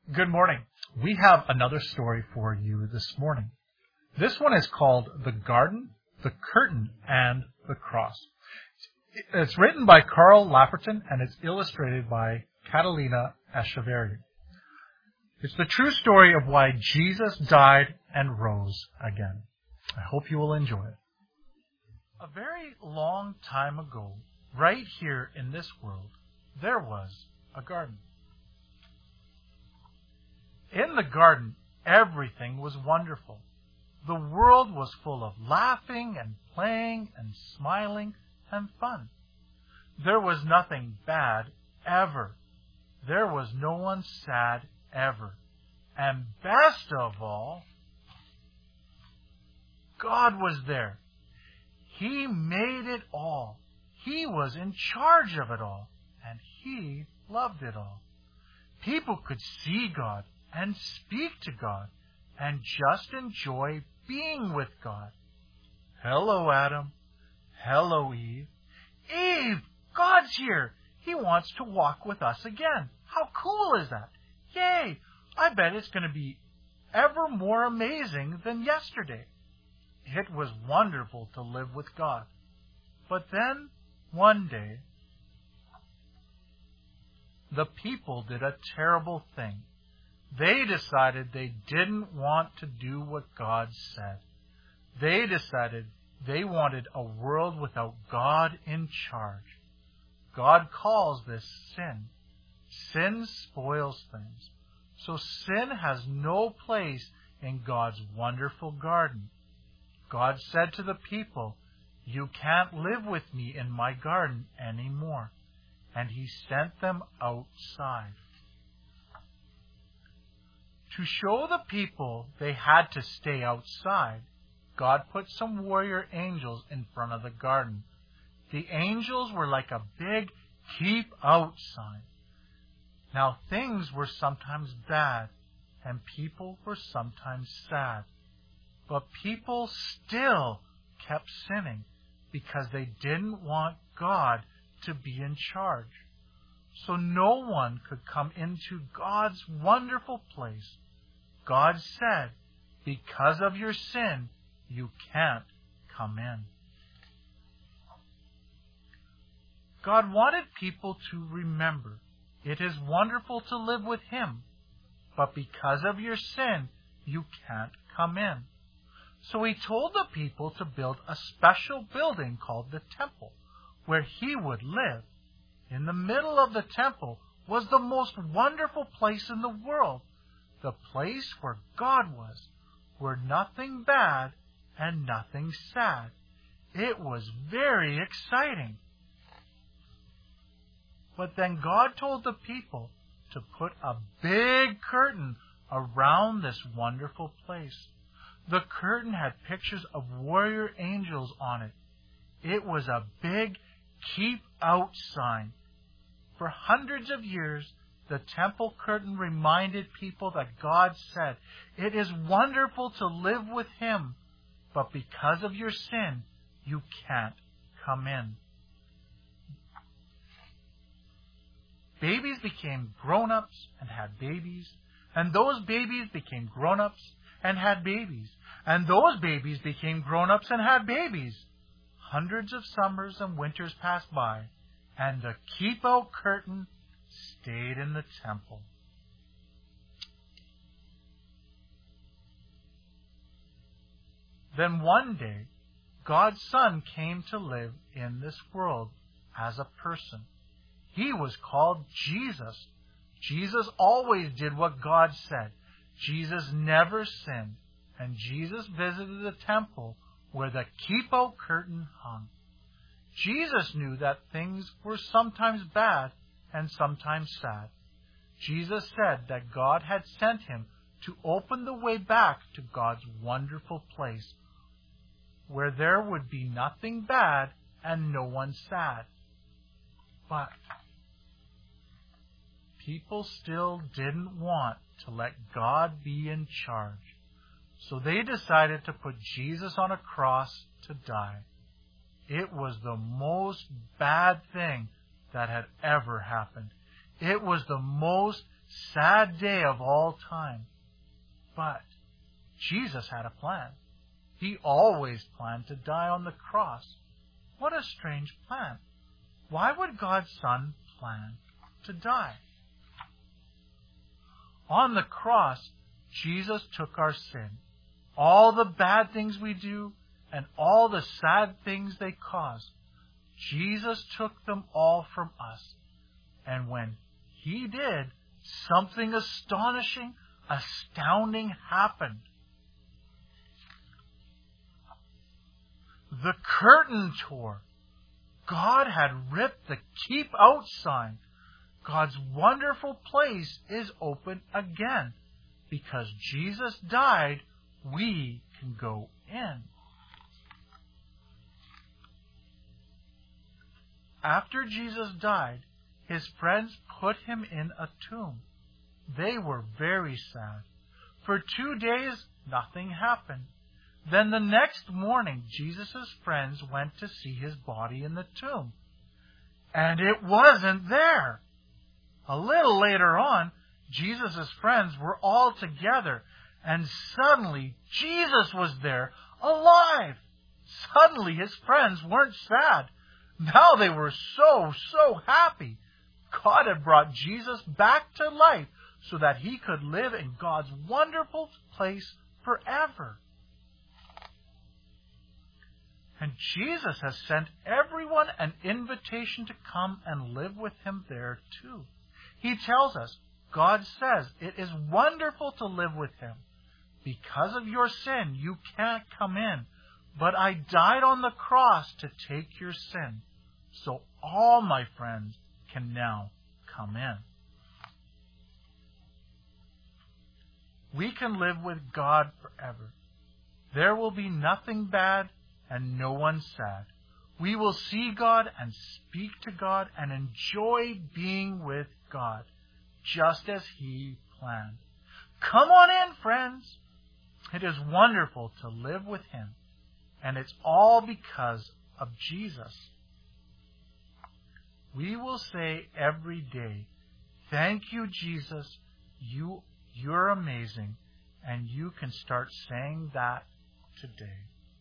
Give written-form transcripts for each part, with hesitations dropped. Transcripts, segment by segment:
Good morning. We have another story for you this morning. This one is called The Garden, the Curtain, and the Cross. It's written by Carl Lafferton and it's illustrated by Catalina Echeverri. It's the true story of why Jesus died and rose again. I hope you will enjoy it. A very long time ago, right here in this world, there was a garden. In the garden, everything was wonderful. The world was full of laughing and playing and smiling and fun. There was nothing bad ever. There was no one sad ever. And best of all, God was there. He made it all. He was in charge of it all. And He loved it all. People could see God and speak to God and just enjoy being with God. Hello, Adam. Hello, Eve. Eve, God's here. He wants to walk with us again. How cool is that? Yay! I bet it's going to be ever more amazing than yesterday. It was wonderful to live with God. But then, one day, the people did a terrible thing. They decided they didn't want to do what God said. They decided they wanted a world without God in charge. God calls this sin. Sin spoils things. So sin has no place in God's wonderful garden. God said to the people, "You can't live with me in my garden anymore." And He sent them outside. To show the people they had to stay outside, God put some warrior angels in front of the garden. The angels were like a big keep out sign. Now things were sometimes bad and people were sometimes sad. But people still kept sinning because they didn't want God to be in charge. So no one could come into God's wonderful place. God said, because of your sin, you can't come in. God wanted people to remember it is wonderful to live with Him, but because of your sin, you can't come in. So He told the people to build a special building called the temple, where He would live. In the middle of the temple was the most wonderful place in the world, the place where God was, where nothing bad and nothing sad. It was very exciting. But then God told the people to put a big curtain around this wonderful place. The curtain had pictures of warrior angels on it. It was a big keep out sign. For hundreds of years, the temple curtain reminded people that God said, "It is wonderful to live with Him, but because of your sin, you can't come in." Babies became grown-ups and had babies, and those babies became grown-ups and had babies, and those babies became grown-ups and had babies. Hundreds of summers and winters passed by, and the keep-out curtain stayed in the temple. Then one day, God's Son came to live in this world as a person. He was called Jesus. Jesus always did what God said. Jesus never sinned. And Jesus visited the temple where the keep-out curtain hung. Jesus knew that things were sometimes bad and sometimes sad. Jesus said that God had sent Him to open the way back to God's wonderful place, where there would be nothing bad and no one sad. But people still didn't want to let God be in charge. So they decided to put Jesus on a cross to die. It was the most bad thing that had ever happened. It was the most sad day of all time. But Jesus had a plan. He always planned to die on the cross. What a strange plan. Why would God's Son plan to die? On the cross, Jesus took our sin, all the bad things we do, and all the sad things they cause. Jesus took them all from us. And when He did, something astonishing, astounding happened. The curtain tore. God had ripped the keep out sign. God's wonderful place is open again. Because Jesus died, we can go in. After Jesus died, His friends put Him in a tomb. They were very sad. For 2 days, nothing happened. Then the next morning, Jesus' friends went to see His body in the tomb. And it wasn't there. A little later on, Jesus' friends were all together, and suddenly Jesus was there, alive. Suddenly His friends weren't sad. Now they were so happy. God had brought Jesus back to life so that He could live in God's wonderful place forever. And Jesus has sent everyone an invitation to come and live with Him there too. He tells us, God says, it is wonderful to live with Him. Because of your sin, you can't come in. But I died on the cross to take your sin. So all my friends can now come in. We can live with God forever. There will be nothing bad and no one sad. We will see God and speak to God and enjoy being with God, just as He planned. Come on in, friends. It is wonderful to live with Him, and it's all because of Jesus. We will say every day, thank you, Jesus, you're amazing, and you can start saying that today.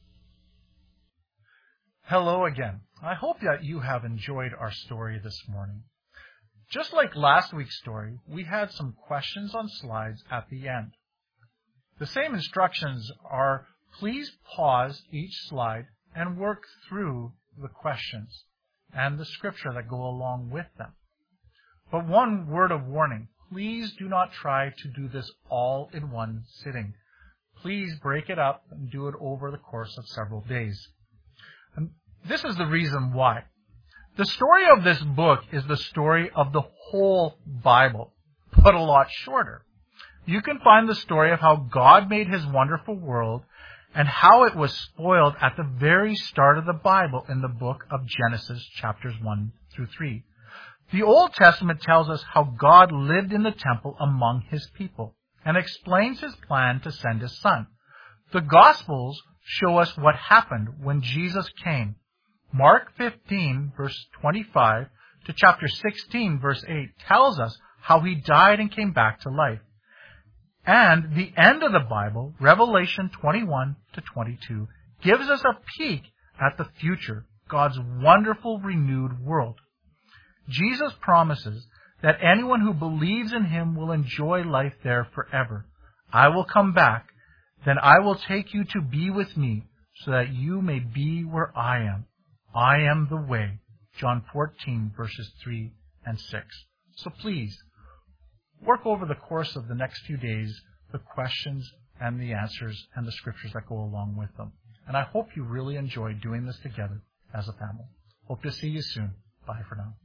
Hello again. I hope that you have enjoyed our story this morning. Just like last week's story, we had some questions on slides at the end. The same instructions are, please pause each slide and work through the questions and the scripture that go along with them. But one word of warning, please do not try to do this all in one sitting. Please break it up and do it over the course of several days. And this is the reason why. The story of this book is the story of the whole Bible, but a lot shorter. You can find the story of how God made His wonderful world and how it was spoiled at the very start of the Bible in the book of Genesis chapters 1 through 3. The Old Testament tells us how God lived in the temple among His people and explains His plan to send His Son. The Gospels show us what happened when Jesus came. Mark 15, verse 25 to chapter 16, verse 8 tells us how He died and came back to life. And the end of the Bible, Revelation 21 to 22, gives us a peek at the future, God's wonderful renewed world. Jesus promises that anyone who believes in Him will enjoy life there forever. I will come back, then I will take you to be with me, so that you may be where I am. I am the way. John 14, verses 3 and 6. So please, work over the course of the next few days the questions and the answers and the scriptures that go along with them. And I hope you really enjoy doing this together as a family. Hope to see you soon. Bye for now.